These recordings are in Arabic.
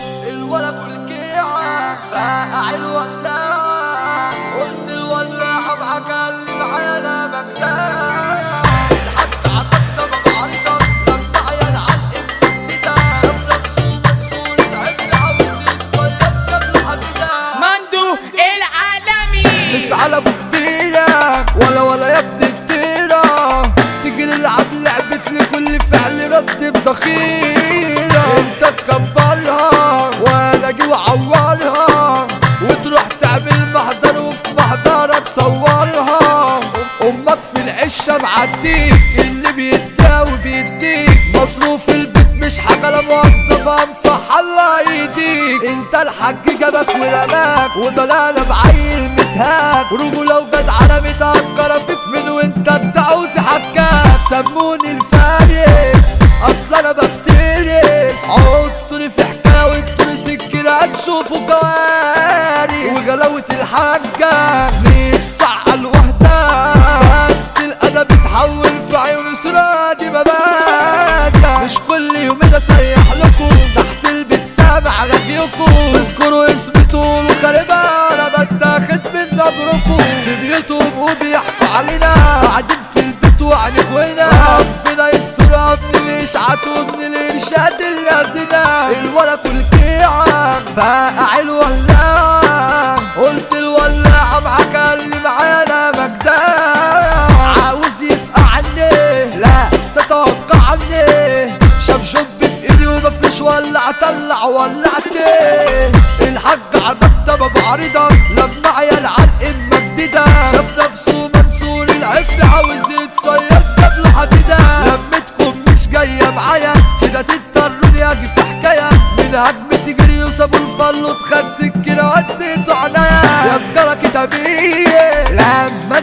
الولا بالكيعة فاعل ولاعة قلت الولاعة معاك اللي معايا انا مجتاع الحاج عطتنا بمعرضك لما عيال علق مجددة شاف نفسه منصور العز عاوز يتصيد قبل حديدة مندو العالمي نسعى على ابو كتيرة ولا يا ابن التيرة تيجي نلعب لعبة لكل فعل رد بذخيرة انت تكبرها وانا اجي واعورها وتروح تعمل محضر وفي محضرك صورها امك في العشة معديك اللي بيداوي بيديك مصروف البيت مش حاجة لا مؤاخذة فامسح الله يديك انت الحاج جابك ورماك وضلالة بعيل متهاك رجولة وجدعنة متهكرة فيك من وانت بتعوز حكاك سموني الفارس اصل انا بفترس عطوني في حكاية وانتوني سكينة هتشوفوا جواري وجلاوة الحاجة نفسي على الوحدة بس الادب بتحول في عيون سرادي مبادة مش كل يوم اسيح لكم تحت البيت سامع راديوكم اذكروا اسمي طول وخاربة انا بتاخد من نبركم في بيوتهم وبيحكوا علينا قاعدين في البيت وعنكونا ربنا يستر من الاشعاعات ومن الارشاد اللازمة الولا كل كيعة فاعل ولاعة قلت الولاعة معاك اللي معايا انا مجداع عاوز يفقع عني لا تتوقع عني شاف جنب في ايدي ومفيش ولع طلع ولعتي الحاج عطتنا بمعرضك لما عيال علق مجددة شاف نفسه منصور العز عاوز يتصيد قبل حديدة لمتكم مش جاية معايا كده تضطروني اجي في حكاية من هجمة تجري وسابوا الفل خد سكينة وديته عنايا يا سجارة كتابية لما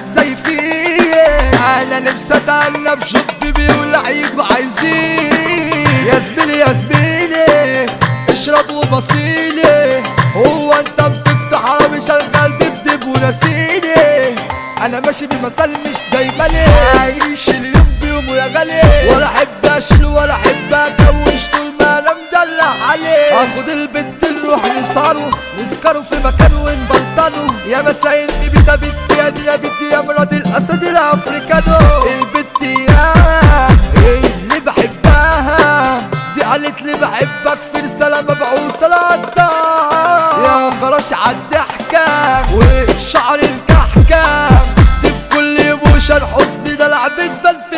تزيفيه انا نفسي اتقلب شب بيولع يجوا عايزين يا زميلي يا زميلي اشرب وبصيلي هو انت مسكت حرامي شغال دبدب ونسيني انا ماشي بمثال مش دايما عايش اليوم بيوم ويا غالي ولا احب اشيل ولا احب اكوش طول ما انا مدلع عليه اخد البنت نروح نسكروا في مكان ونبلطنوا يا مسايل بيتا بنتي يا دي يا بنتي يا مرات الاسد الافريكانو البنت يا اللي بحبها دي قالت لي بحبك في رسالة مبعوثة لقطة يا خراش عالضحكة وشعر الكحكة دي في كل ايموشن حزن ده لعبة بان في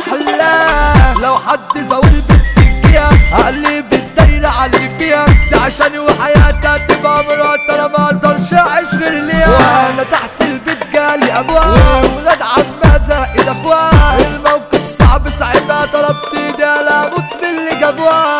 الأحلام لو حد زاول بالسكية هقلب الدايرة على اللي فيها دي عشاني وحياتها تبقى مرات أنا مقدرش أعيش غير ليها وأنا تحت البيت جالي أبواب وولاد عمها زائد أخوات الموقف صعب ساعتها طلبت ايدي أنا أموت من اللي جابوها